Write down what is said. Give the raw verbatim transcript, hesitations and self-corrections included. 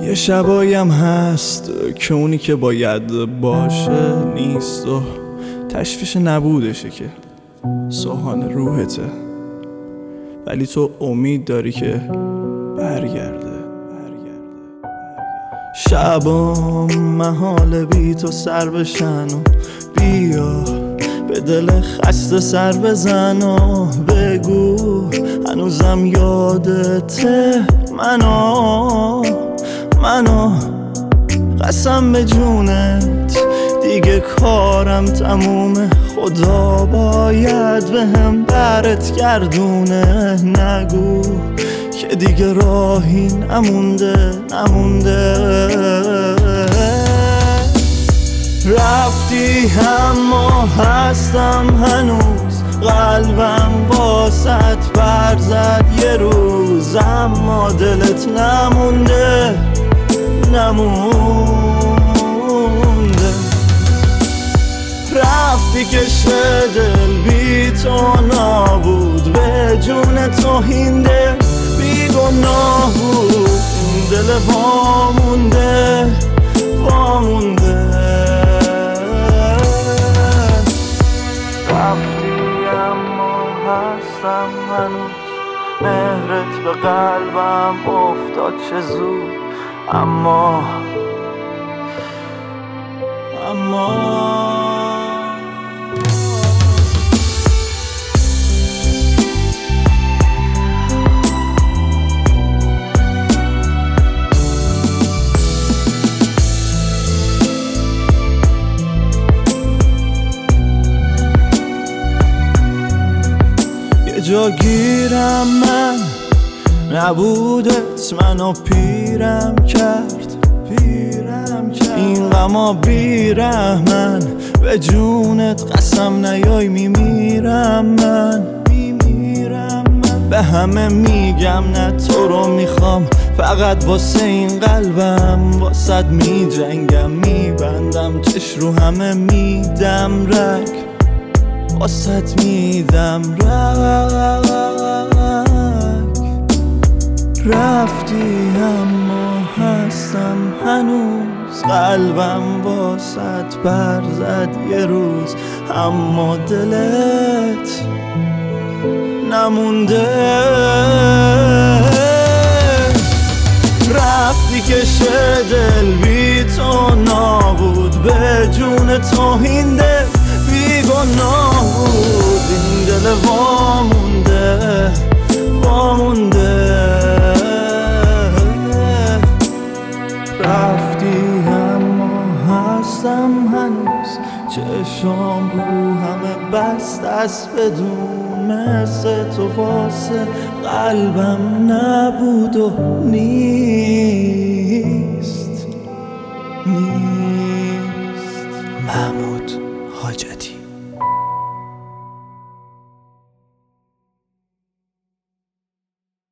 یه شباییم هست که اونی که باید باشه نیست و تشویش نبودشه که سوهان روحته، ولی تو امید داری که برگرده. شبام محال بی تو سر بشن و بیا به دل خسته سر بزن و بگو هنوزم یادته منو منو قسم به جونت دیگه کارم تمومه، خدا باید به هم برت گردونه. نگو که دیگه راهی نمونده نمونده. رفتی اما هستم هنوز، قلبم باست پر زد یه روز، اما دلت نمونده نمونده. رفتی که شه دل بی تو نابود، به جون تو هینده بی گناه بود. دل وامونده وامونده. رفتی اما هستم هنوز، مهرت به قلبم افتاد چه زود، اما اما جا گیرم من نبودت، منو پیرم کرد پیرم کرد این غما بیرحمن، به جونت قسم نیای میمیرم من میمیرم من. به همه میگم نه تو رو میخوام، فقط واسه این قلبم واسد میجنگم، میبندم چش رو همه میدم رگ واسط میدم رگ. رفتی اما هستم هنوز، قلبم واسط پر زد یه روز، اما دلت نمونده. رفتی که شه دل بی تو نابود، به جون تو هینده بی گناه بود. این دل وامونده وامونده. رفتی اما هستم هنوز، چشام رو همه بست است بدون مثل تو واسه قلبم نبود و نیست نیست. محمود حاجتی.